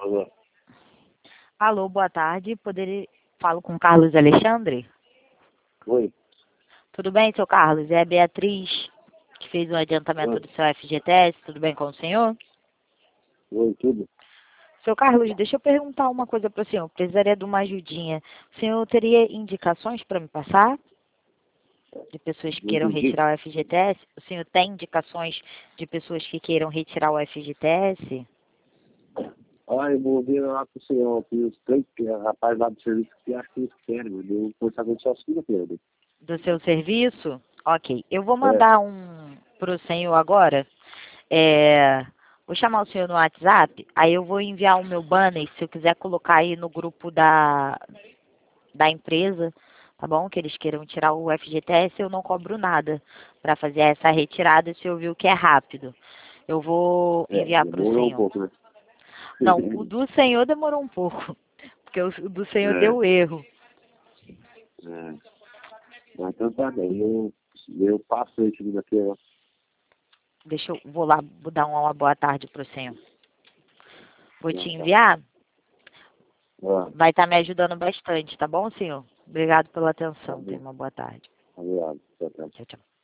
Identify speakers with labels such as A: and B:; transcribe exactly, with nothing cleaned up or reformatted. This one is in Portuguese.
A: Alô?
B: Alô, boa tarde. Poderia... Falo com Carlos Alexandre?
A: Oi?
B: Tudo bem, seu Carlos? É a Beatriz, que fez o adiantamento
A: Oi,
B: do seu F G T S. Tudo bem com o senhor?
A: Oi, tudo?
B: Seu Carlos, deixa eu perguntar uma coisa para o senhor. Precisaria de uma ajudinha. O senhor teria indicações para me passar? De pessoas que
A: Não
B: queiram
A: entendi.
B: retirar o F G T S? O senhor tem indicações de pessoas que queiram retirar o F G T S?
A: Ah, eu vou ver lá com o senhor, que os três, que a rapaz lá do serviço que acha que eles querem, eu vou conversar com ele só segunda-feira. né?
B: Do seu serviço? Ok. Eu vou
A: É,
B: mandar um para o senhor agora. É, vou chamar o senhor no WhatsApp, aí eu vou enviar o meu banner, se eu quiser colocar aí no grupo da, da empresa, tá bom? Que eles queiram tirar o F G T S, eu não cobro nada para fazer essa retirada, se eu viu que é rápido. Eu vou
A: é,
B: enviar para o
A: demorou um
B: senhor.
A: pouco, né?
B: Não, o do senhor demorou um pouco, porque o do senhor
A: é,
B: deu erro.
A: é. Mas então tá bem, eu, eu passo aí segunda-feira.
B: Deixa eu, vou lá, vou dar uma boa tarde para o senhor. Vou te
A: Tá, tá.
B: enviar,
A: Ah,
B: vai estar me ajudando bastante, tá bom, senhor? Obrigado pela
A: tá
B: atenção, tenha
A: bom.
B: uma boa tarde.
A: Obrigado. Tá, tá.
B: Tchau, tchau.